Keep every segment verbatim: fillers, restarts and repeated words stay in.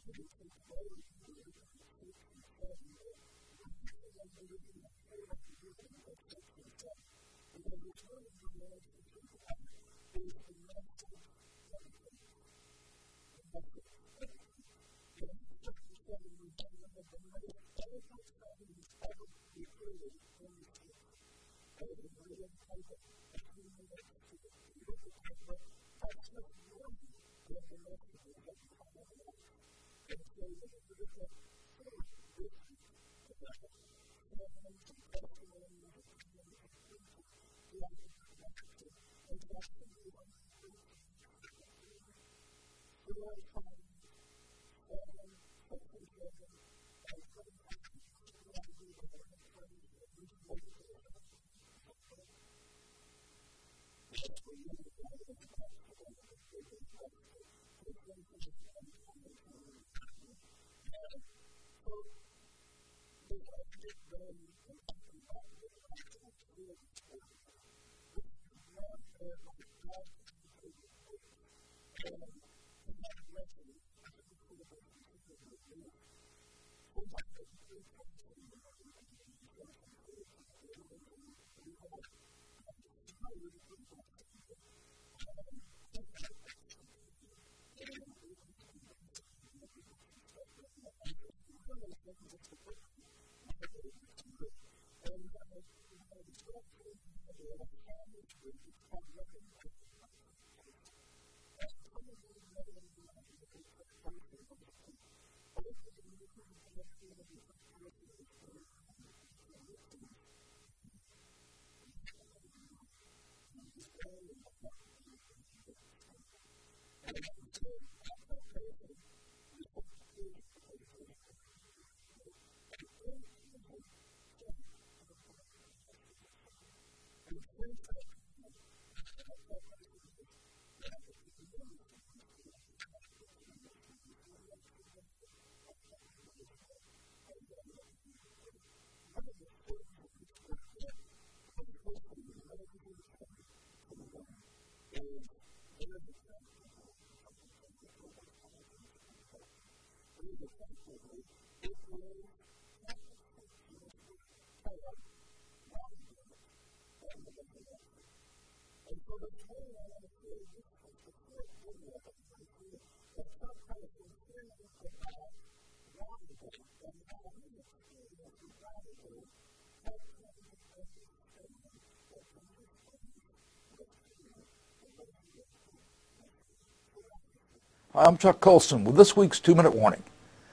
I'm Chuck Colson with this week's two-minute warning.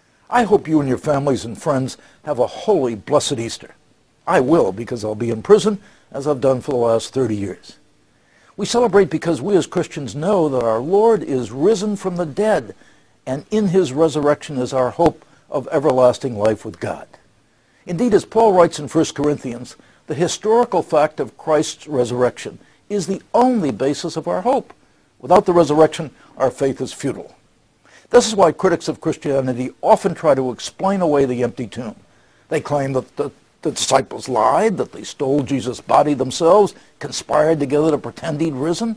I hope you and your families and friends have a holy, blessed Easter. I will, because I'll be in prison, as I've done for the last thirty years. We celebrate because we as Christians know that our Lord is risen from the dead, and in his resurrection is our hope of everlasting life with God. Indeed, as Paul writes in First Corinthians, the historical fact of Christ's resurrection is the only basis of our hope. Without the resurrection, our faith is futile. This is why critics of Christianity often try to explain away the empty tomb. They claim that the, the disciples lied, that they stole Jesus' body themselves, conspired together to pretend he'd risen.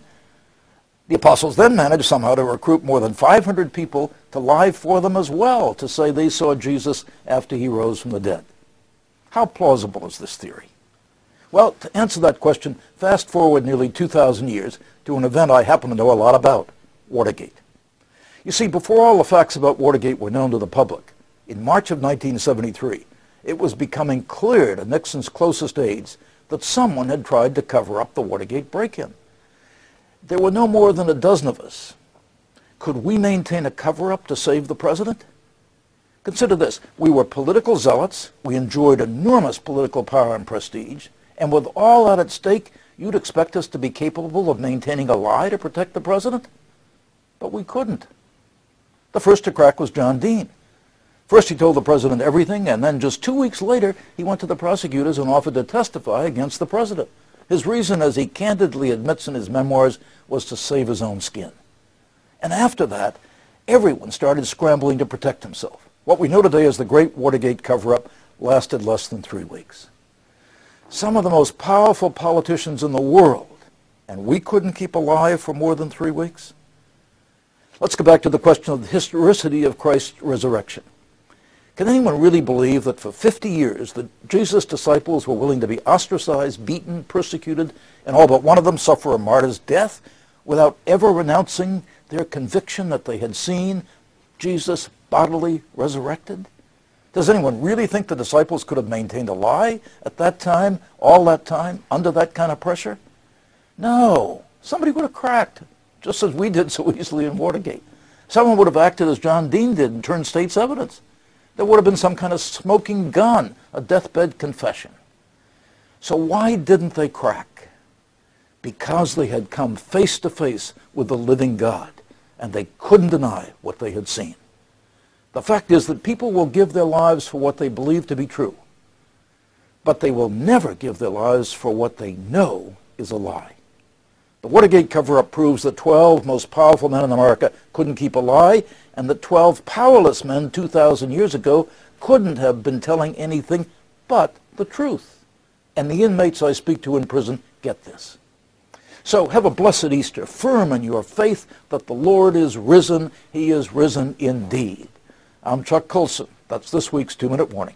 The apostles then managed somehow to recruit more than five hundred people to lie for them as well, to say they saw Jesus after he rose from the dead. How plausible is this theory? Well, to answer that question, fast forward nearly two thousand years to an event I happen to know a lot about, Watergate. You see, before all the facts about Watergate were known to the public, in March of nineteen seventy-three, it was becoming clear to Nixon's closest aides that someone had tried to cover up the Watergate break-in. There were no more than a dozen of us. Could we maintain a cover-up to save the president? Consider this. We were political zealots. We enjoyed enormous political power and prestige. And with all that at stake, you'd expect us to be capable of maintaining a lie to protect the president? But we couldn't. The first to crack was John Dean. First he told the president everything, and then just two weeks later, he went to the prosecutors and offered to testify against the president. His reason, as he candidly admits in his memoirs, was to save his own skin. And after that, everyone started scrambling to protect himself. What we know today as the Great Watergate cover-up lasted less than three weeks. Some of the most powerful politicians in the world, and we couldn't keep alive for more than three weeks? Let's go back to the question of the historicity of Christ's resurrection. Can anyone really believe that for fifty years that Jesus' disciples were willing to be ostracized, beaten, persecuted, and all but one of them suffer a martyr's death without ever renouncing their conviction that they had seen Jesus bodily resurrected? Does anyone really think the disciples could have maintained a lie at that time, all that time, under that kind of pressure? No. Somebody would have cracked, just as we did so easily in Watergate. Someone would have acted as John Dean did and turned state's evidence. There would have been some kind of smoking gun, a deathbed confession. So why didn't they crack? Because they had come face to face with the living God, and they couldn't deny what they had seen. The fact is that people will give their lives for what they believe to be true, but they will never give their lives for what they know is a lie. The Watergate cover-up proves that twelve most powerful men in America couldn't keep a lie, and that twelve powerless men two thousand years ago couldn't have been telling anything but the truth. And the inmates I speak to in prison get this. So have a blessed Easter, firm in your faith that the Lord is risen. He is risen indeed. I'm Chuck Colson. That's this week's two-minute warning.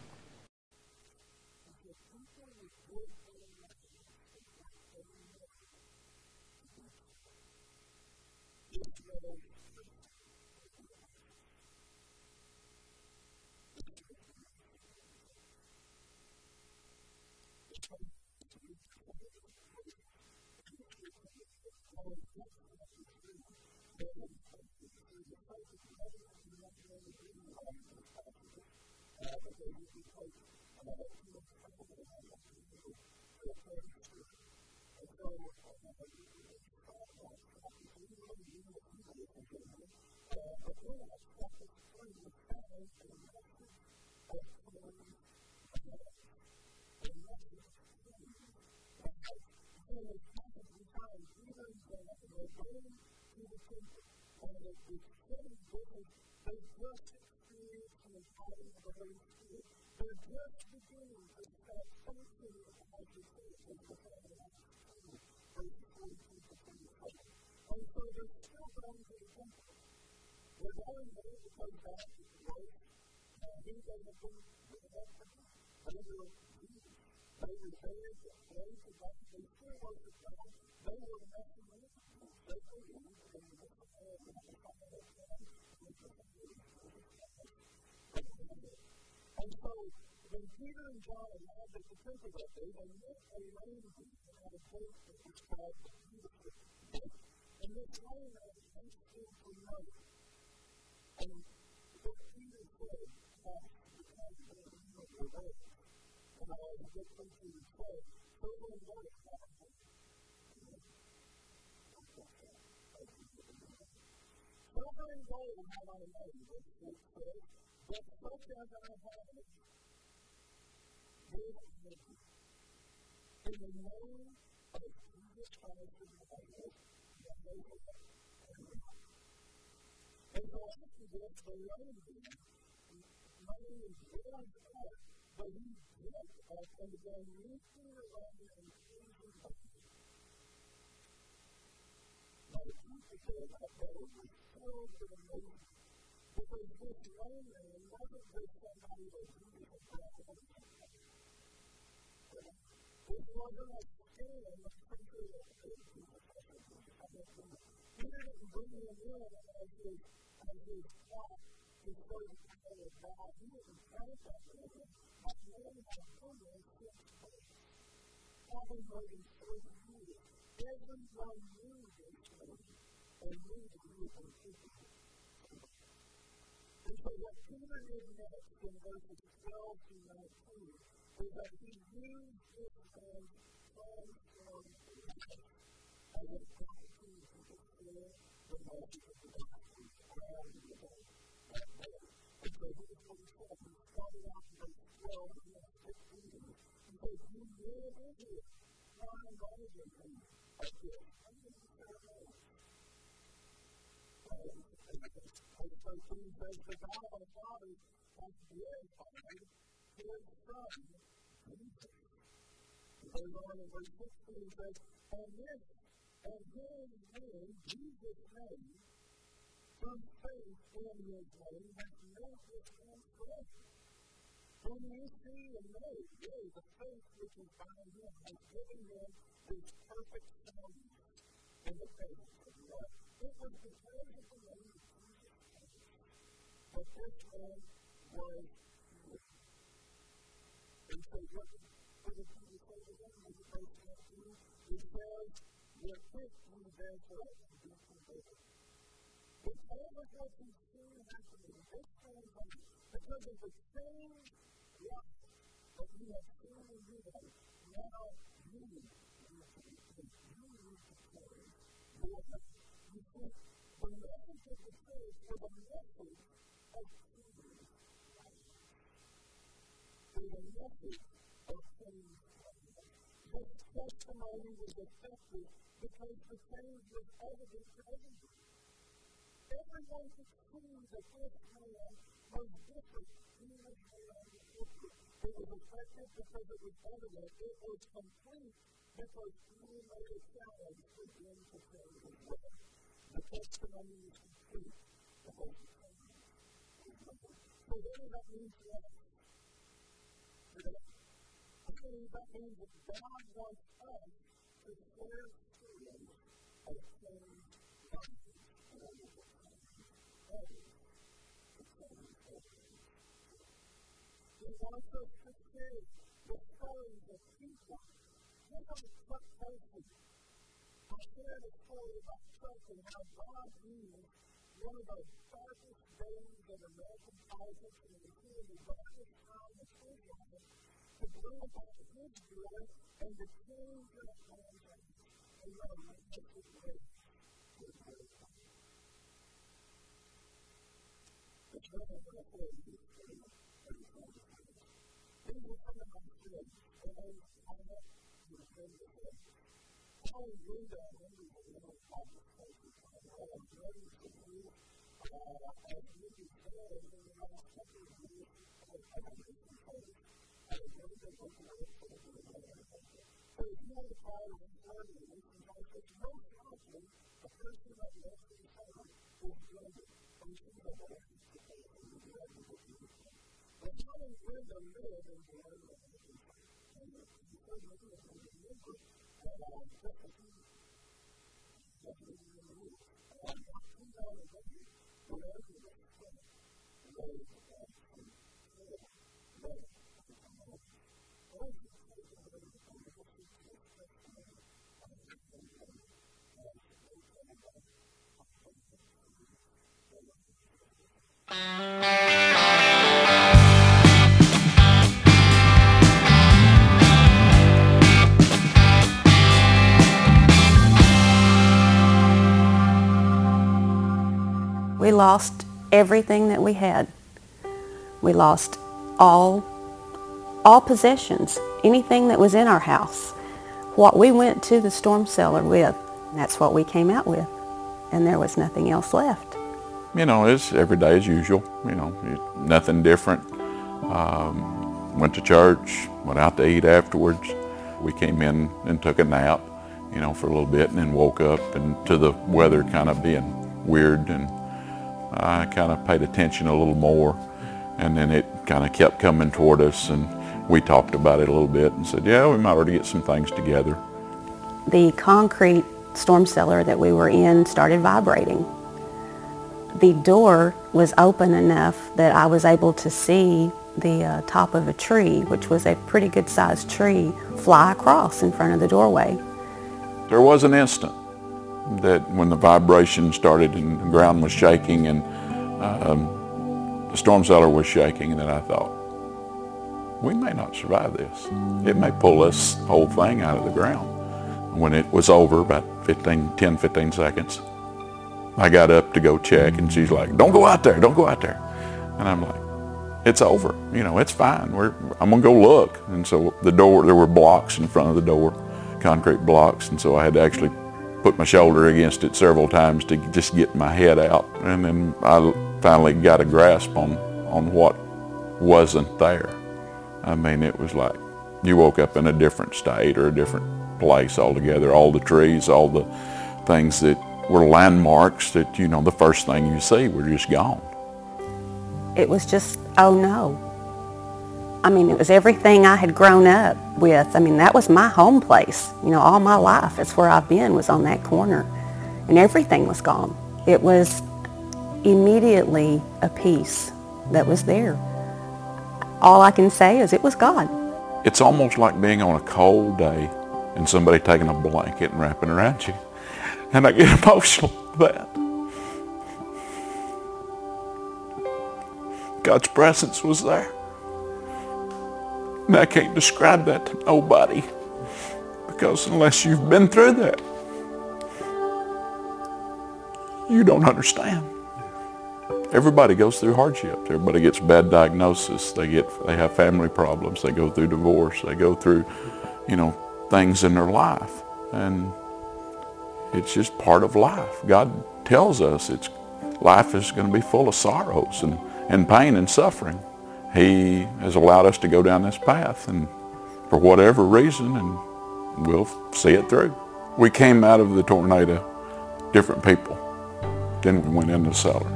His faith in his name has made this man strong. When you see and know, yea, the faith which is by him has given him his perfect soundness in the faith of love. It was because of the name of Jesus Christ that this man was healed. And so what did Jesus say to him in verse nineteen? He says, repent ye therefore and be converted. Because of what you've seen happening in this man's life, because of the change life that you have seen in your life, now you need to repent. You need to change your life. You see, the message of the church was a message of change life. It was a message of change life. This testimony was effective because the change was evident to everyone. Everyone could see that this man was different. He was man different. It was effective because it was evident. It was complete because he made a challenge for him to change his life. The testimony is complete because the change was made. So what does that mean to us today? That means that God wants us to share stories of change life. He wants us to share the stories of people. Look at Chuck Colson. I shared a story about Chuck and how God used one of the darkest days of American politics and the darkest time of his life to bring about his joy and to change that man's life. And let him make it great. It's better than I said to you. These are some of my friends, and they are not your friends of them. I was doing that when we were in our office places. I was ready to do, as Mickey said, in the last couple of years, I was having this place. I was ready to look at it for the day. So if you want to follow the story, you can know that most often, a person that loves the Son is going to function the way but how is Brenda live in the area of the people? And because we do have to remember that our deputy deputy in the room, and I'm not too down the way, but I do that as well. And that is the fact that we know that we know that all the people that are in the conversation to express to them, I think that we know that they can have a We lost everything that we had. We lost all, all possessions, anything that was in our house. What we went to the storm cellar with, that's what we came out with. And there was nothing else left. You know, it's every day as usual, you know, nothing different. Um, went to church, went out to eat afterwards. We came in and took a nap, you know, for a little bit and then woke up and to the weather kind of being weird, and I kind of paid attention a little more, and then it kind of kept coming toward us, and we talked about it a little bit and said, yeah, we might already get some things together. The concrete storm cellar that we were in started vibrating. The door was open enough that I was able to see the uh, top of a tree, which was a pretty good sized tree, fly across in front of the doorway. There was an instant that when the vibration started and the ground was shaking and um, the storm cellar was shaking, and then I thought, we may not survive this. It may pull this whole thing out of the ground. When it was over, about fifteen, ten, fifteen seconds, I got up to go check, and she's like, don't go out there, don't go out there. And I'm like, it's over, you know, it's fine. We're, I'm gonna go look. And so the door, there were blocks in front of the door, concrete blocks, and so I had to actually put my shoulder against it several times to just get my head out. And then I finally got a grasp on, on what wasn't there. I mean, it was like you woke up in a different state or a different place altogether. All the trees, all the things that were landmarks that, you know, the first thing you see were just gone. It was just, oh no. I mean, it was everything I had grown up with. I mean, that was my home place. You know, all my life, it's where I've been, was on that corner. And everything was gone. It was immediately a peace that was there. All I can say is it was God. It's almost like being on a cold day and somebody taking a blanket and wrapping around you. And I get emotional with that. God's presence was there. And I can't describe that to nobody, because unless you've been through that, you don't understand. Everybody goes through hardships. Everybody gets bad diagnosis. They get, they have family problems. They go through divorce. They go through, you know, things in their life. And it's just part of life. God tells us it's, life is going to be full of sorrows and, and pain and suffering. He has allowed us to go down this path, and for whatever reason, and we'll see it through. We came out of the tornado different people. Then we went in the cellar.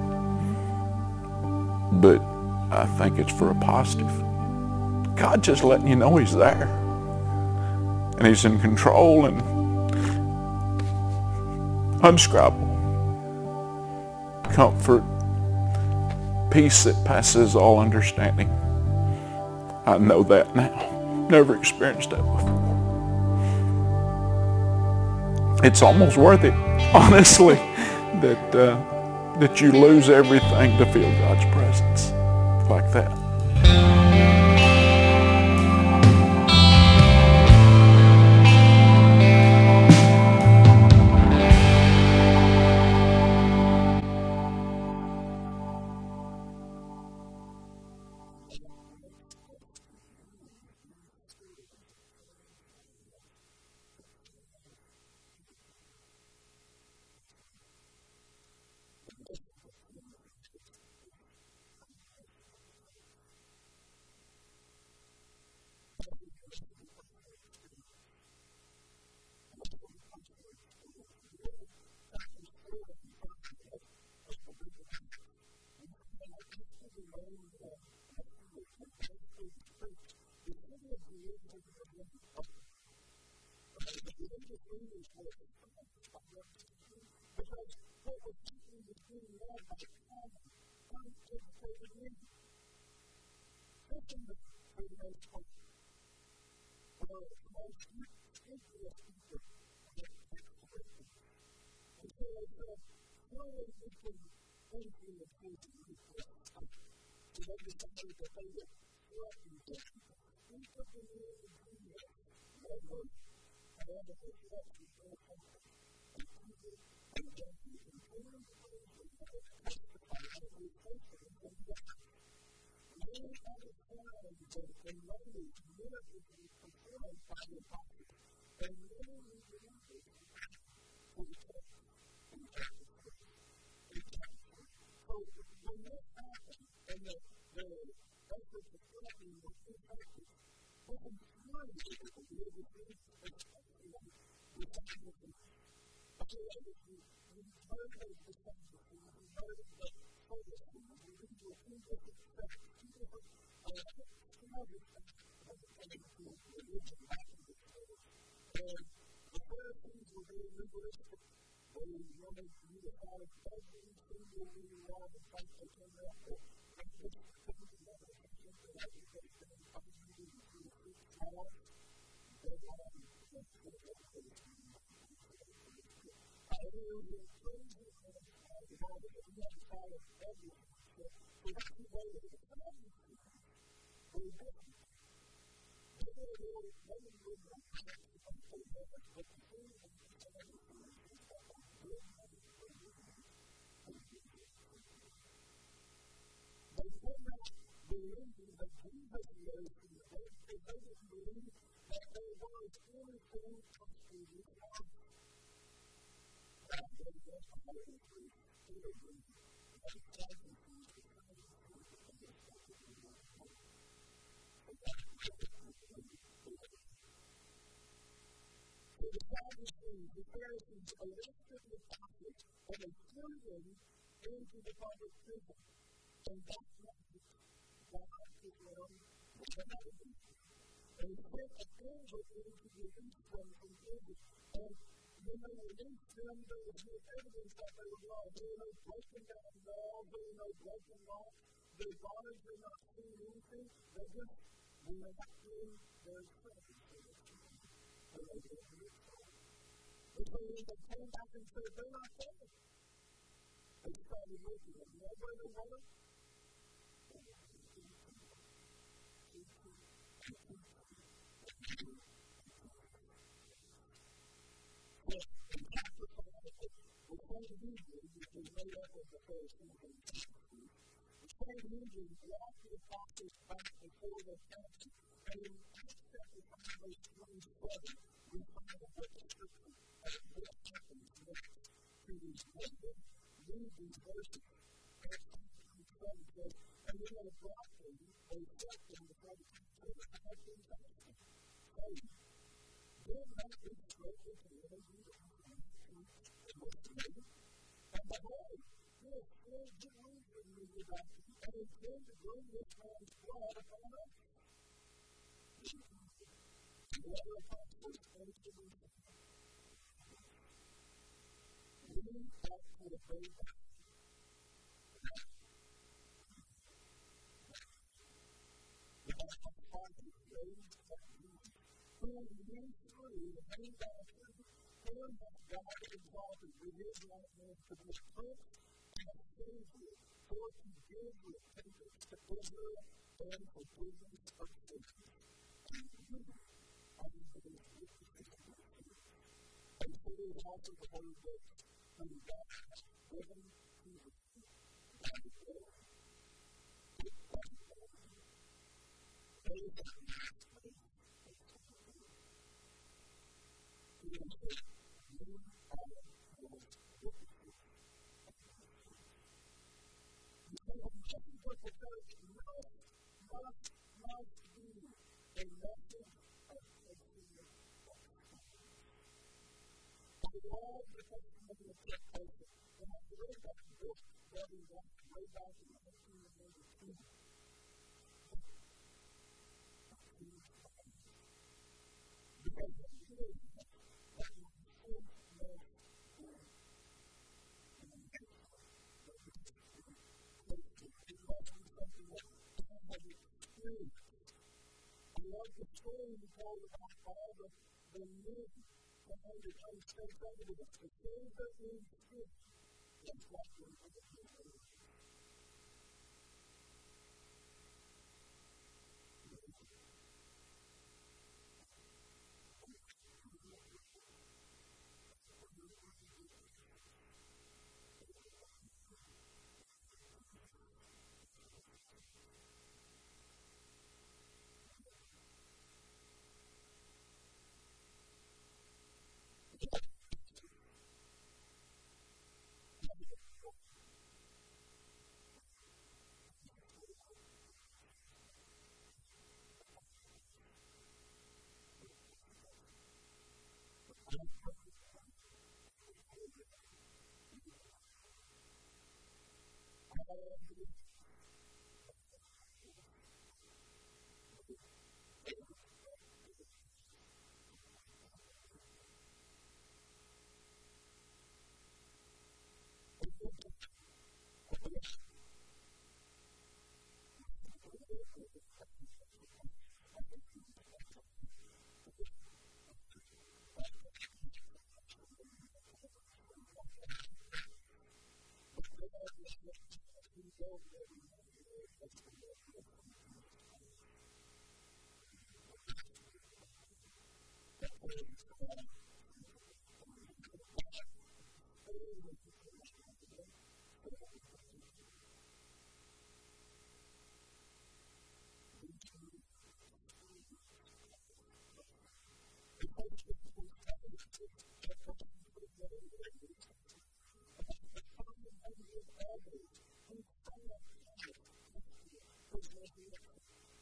But I think it's for a positive. God just letting you know he's there. And he's in control and unscribable. Comfort, peace that passes all understanding. I know that now. Never experienced that before. It's almost worth it, honestly, that uh, that you lose everything to feel God's presence like that. The Pharisees arrested the prophets children into the public prison. And that's not God is Lord. And he sent an angel in to release them from prison. And when they released them, there was no evidence that they were lost. There were no broken down walls. There were no broken locks. Their bodies were not seeing anything. They just were not doing their service. And they didn't do it. And so when they came back and said, they're not there. They started looking at them. Where they were? The Sanhedrin, which was made up of the Pharisees and the Sadducees, the Sanhedrin brought the apostles back before the council. And in Acts chapter five, verse twenty-seven, we find a whole description of what happens next to these women. Read these verses. Acts five twenty-seven says, and when they brought them, they set them before the council and had them fasting, saying, will not be spoken to any of you? And behold, you have filled Jerusalem with your doctrine, and intend to bring this man's blood upon us. The other apostles spoke to them. We ought to obey God. The apostles raised up Jesus, who knew through the main doctrine, and that God exalted with his right hand to be a prince and a savior, for to give repentance to Israel and forgiveness of sins. And you are the witnesses of this truth. And so there is also the Holy Ghost, whom God has given to you. By the Lord, it was the Lord. They that last way, he is the you are Lord's witnesses. You say, well, nothing but the church must, must, must be a message of faithfulness. And the law of the Testament of the Church, and I read that book that we got way back in nineteen ninety-two. Because the Spirit that was so much I love the story we told about all the, the men trying to understand something with us. The things that we see, that's what we're going to do.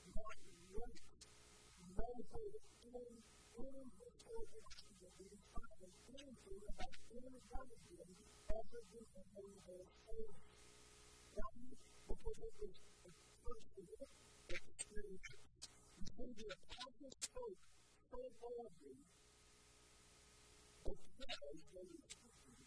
Thank you. and anything about any one of them other than the Holy Spirit. Why? Because it was a personal experience. You see, the apostle spoke so boldly because they were speaking.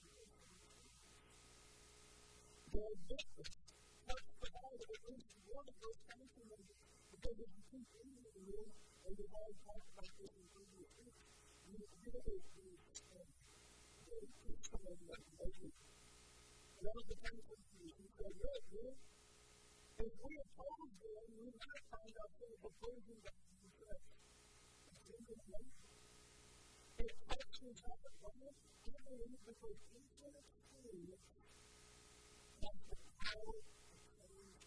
Their witness touched the heart of at least one of those countrymen, because if you keep reading the room, and we've already talked about this in previous weeks, you really understand the testimony of Moses. One of the countrymen, he said, look, man, if we oppose them, we might find ourselves opposing God himself. If questions have a God, I believe because each one experience has the power of change.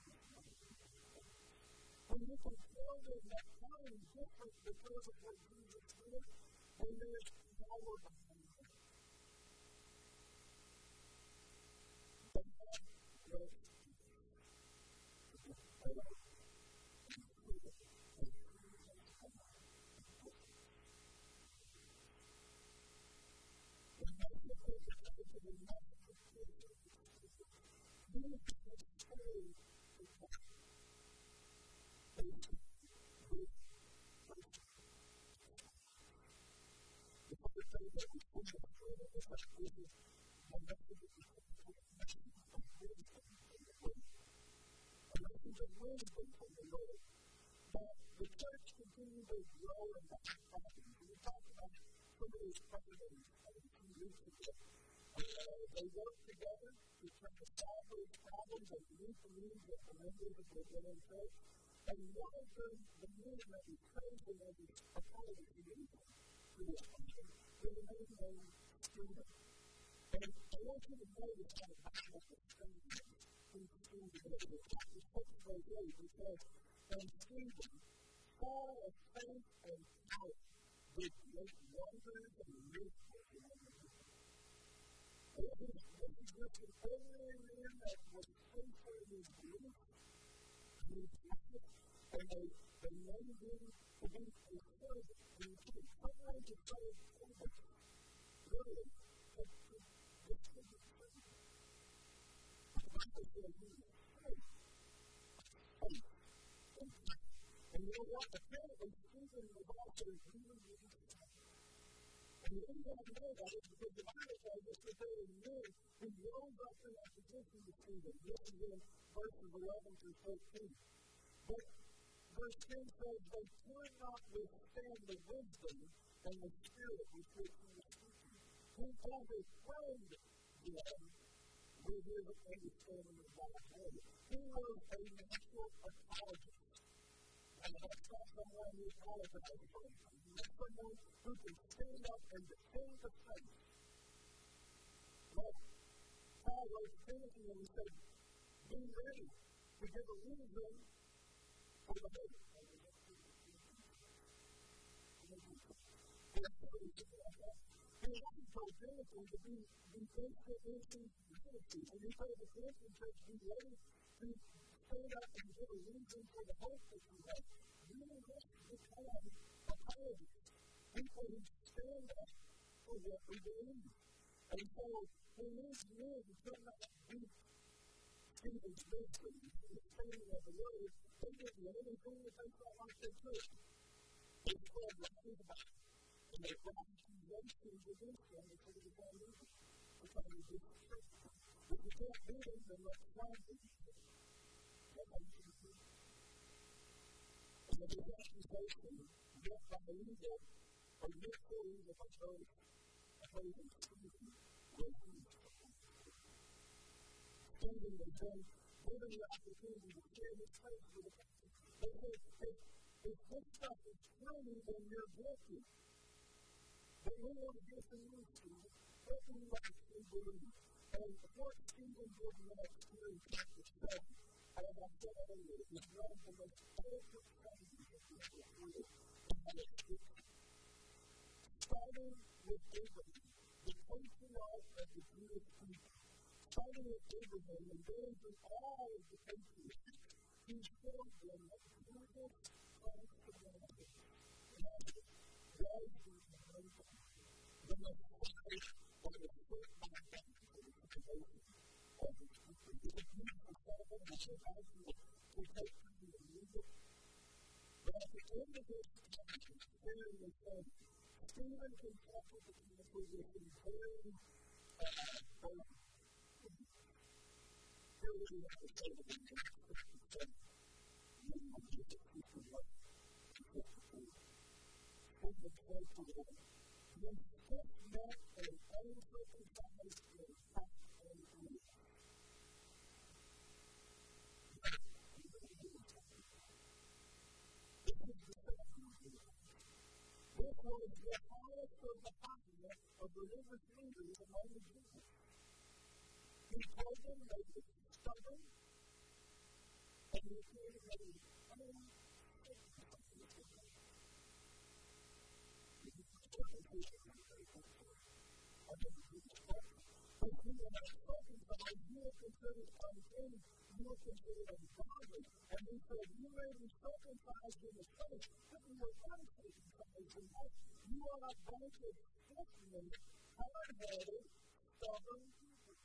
When you can tell them that time is different because of what Jesus did, then there is power behind it. But God works. The church continued to grow and to happen. We talked about some of these presidents a few weeks ago. They work together to try to solve those problems and meet the needs of the members of their own church. And one of them, the men that was chosen as a part of the community to this function, was a man named Stephen. And I want you to notice how the Bible describes him in Stephen. Chapter six, verse eight, it says, and Stephen, full of faith and power, did great wonders and miracles among the people. This is just an ordinary man that was faithful in his belief, and his practice, and they, they named him to be a servant in the church. Sometimes it's so servant, really, but this is a servant. The Bible says he was faith. Faith. And you know what? Apparently, Stephen was also really, really strong. And the reason I know that is because the Bible tells us that there were men who rose up in opposition to Stephen. This is in verses eleven through thirteen. But verse ten says, they could not withstand the wisdom and the spirit with which he was speaking. He overwhelmed them with his understanding of God's word. He was a natural apologist. And that's not someone who apologizes for anything. That's someone who can stand up and defend the faith. Like Paul wrote to Timothy and he said, be ready to give a reason for the hope. He also told Timothy to be faithful into unity. And he told the Corinthians to be ready to stand up and give a reason for the hope that you have. You must become apologists, people who stand up for what we believe. And so, when these men could not beat Stephen's wisdom, the standing of the word, they did anything that they felt like they could. They spread lies about it, and they brought accusations against them because of the foundation. Because of this church. If you can't do it, then let's try to do it. And the accusation met by evil or met for evil by those opposing Stephen was used. Stephen was then given the opportunity to share his faith with the people. They said, if, if this stuff is true, then you're guilty. But we want to get to you, Stephen. What do you actually believe? And what Stephen did next here in chapter seven, as I said earlier, is one of the most eloquent passages of the Bible. Starting with Abraham, the patriarch of the Jewish people. Starting with Abraham and going through all of the patriarchs, he showed them that Jesus Christ of Nazareth, Nazareth, was the Son of God. the Messiah that was sent by God for the salvation of his people. It's a beautiful psalm. I should ask you to take time to read it. But at the end of this time, Aaron was saying, Stephen confronted the people with some very uh, burden. Here we have to say that we have to say, you know, just a piece of what to put before. What the place of the Lord. When this met an uncircumcised and fat and evil. This is the second of the This was the highest of the highness of religious leaders among the Jews. He told them they were stubborn and he told them they were uncircumcised. Circumcision is very important. I think it's important. If you are not circumcised, you are considered unclean, you are considered ungodly. And he said, you may be circumcised in the faith, but you are uncircumcised in heart. You are a bunch of stiff-necked, hard-headed, stubborn people.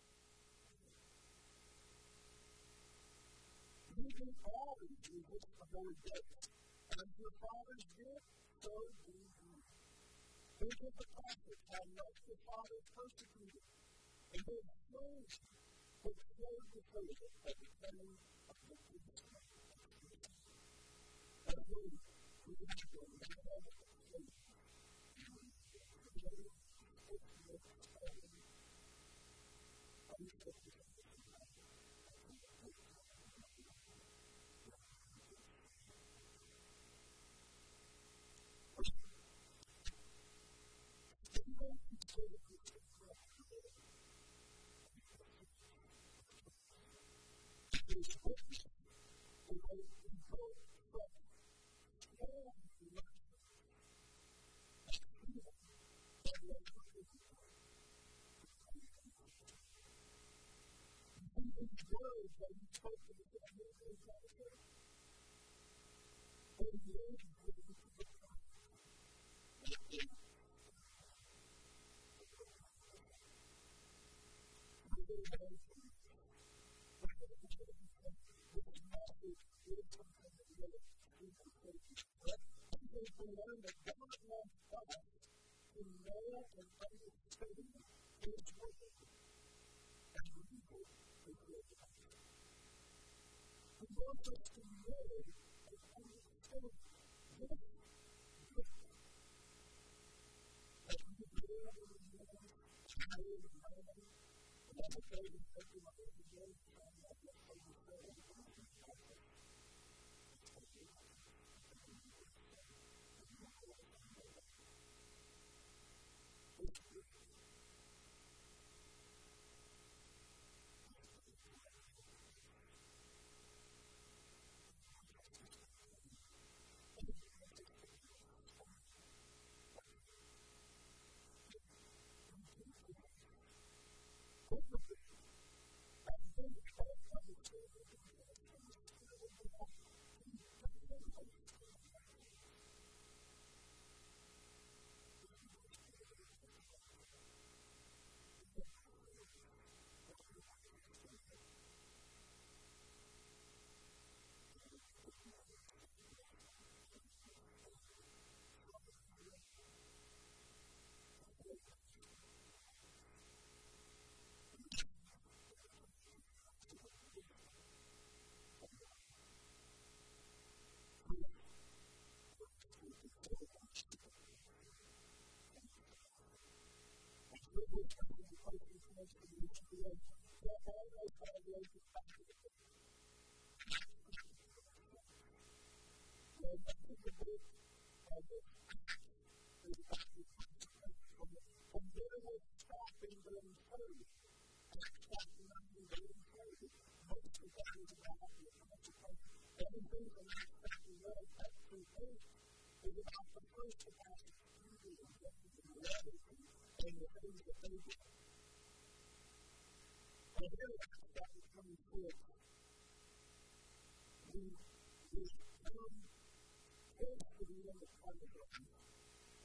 You do always resist the Holy Ghost. As your fathers did, so do you. Think of the passage how much the fathers persecuted and their slaves which flowed the faith at the coming of the priest. As we read the matter of the faith,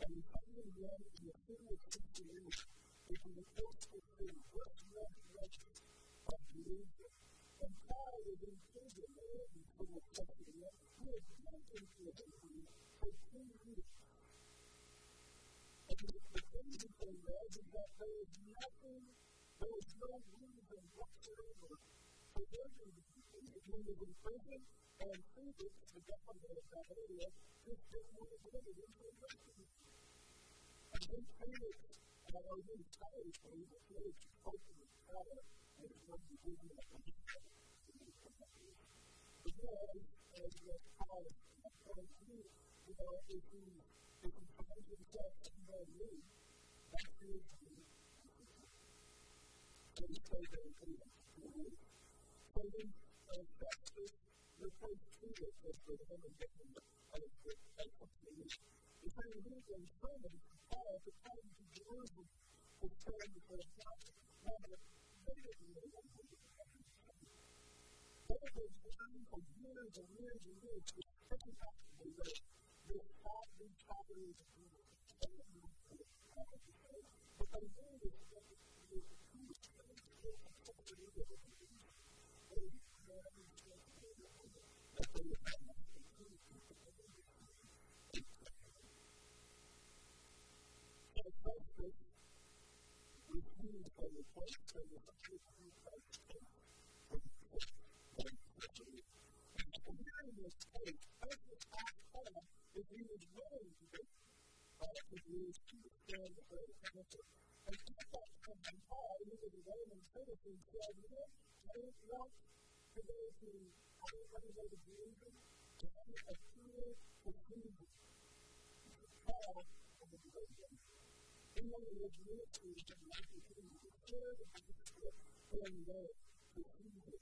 And we come to them in the city of Cincinnati, which is the coastal city, west northwest of Jerusalem. And Paul was in prison there in the city of Cincinnati. He had been in prison for two years. And the, the crazy thing was is that there was nothing, there was no reason whatsoever for murdering the people. If he was in prison and Felix, the governor of that area, just didn't want to live in prison. And then Felix, and I was really tired for him, but Felix spoke to his father and he wanted to give him a position. But then, as was Paul pointed to, you know, if he if he finds himself somewhere new, that is the so he says that he can do it. So then, uh, Festus refers to it as the woman victim of the execution. He said he was in sermon to Paul to come to Jerusalem to stand before the prophet. Now, they didn't know what was going to happen. They had been trying for years and years and years to think about the way this thought, these properties of Jesus, and the need for the prophet. But they knew this was the truth of the truth of the truth of the truth. They had that they would have the truth of the truth. So Festus refused to replace them with the truth of Christ's faith. And hearing this case, Festus asked Paul if he was willing to go to Jerusalem to stand before the council. And at that time, Paul, who was a Roman citizen, said, you know, I don't want to go to, I don't want to go to Jerusalem to have a clear procedure. Paul was a Roman. In other words, ministry is an opportunity to serve and to put in their procedure.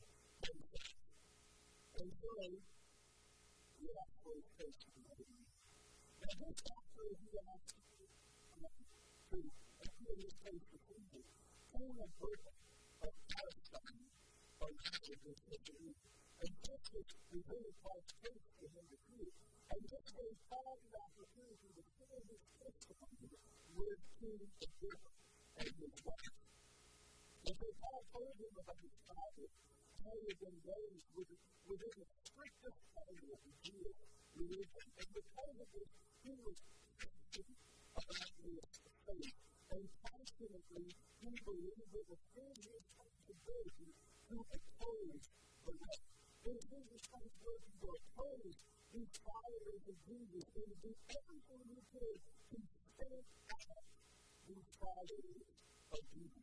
And so, we have to face the Lord. Now, this chapter is the last to appear in this case procedure for the birth of Palestine or Israel in history. And Festus revealed Paul's case for him to do. And this gave Paul the opportunity to share his testimony with King Agrippa and his wife. And so Paul told him about his father, how he had been raised within the strictest area of the Jewish religion. And because of this, he was thinking about his faith. And constantly, he believed it was his responsibility to oppose the rest. It was his responsibility to oppose these followers of Jesus and to do everything he could to stand out these followers of Jesus.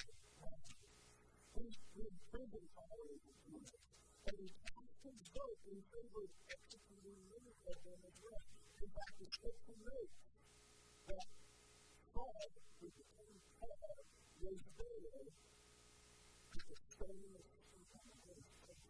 He was prison followers of Jesus. And he cast his vote in favor of executing many of them as well. In fact, the scripture notes that Paul, who became Paul, was there at the stoning of Stephen.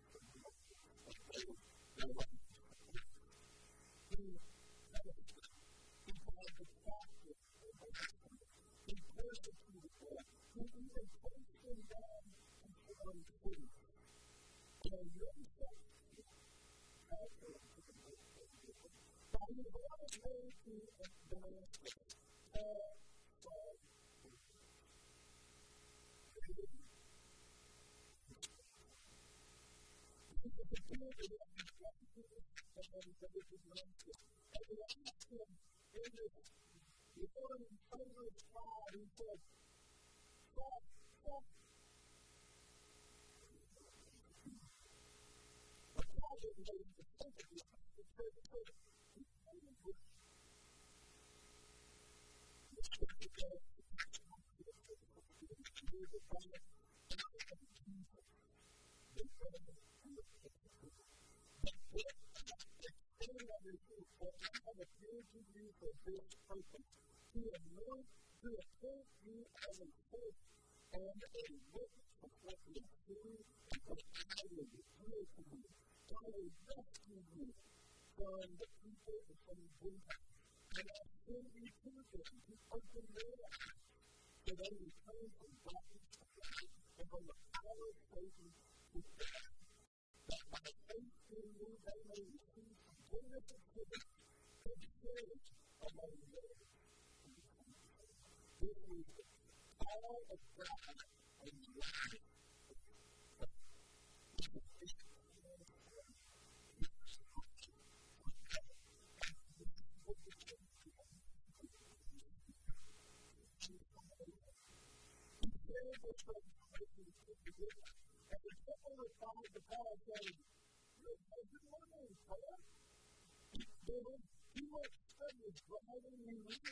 He he called the prophet of the gospel. He persecuted them. He even placed him down in foreign cities. And you understand, how to but he was on his way to Damascus. Paul saw him. He was a good and he was a good and he was Damascus. And he asked him in this before he told his father, he said, Stop, stop. But Paul didn't know the sympathy of the church. He told him this. The scripture says, he was a father of Jesus. They said, he was a father. But what extending of his truth, what I have appeared to you for this purpose, to anoint, to appoint you as a church and a witness of what you have seen, and what I will reveal to you. I will rescue you from the people and from the Gentiles, and I send you to them to open their eyes, so they return from darkness to light, and from the power of Satan to death, that by faith in you they may receive forgiveness of sins and courage among them. This is the call of God in life. And the people responded to Paul saying, "You're good morning, Paul. You must study driving and reading."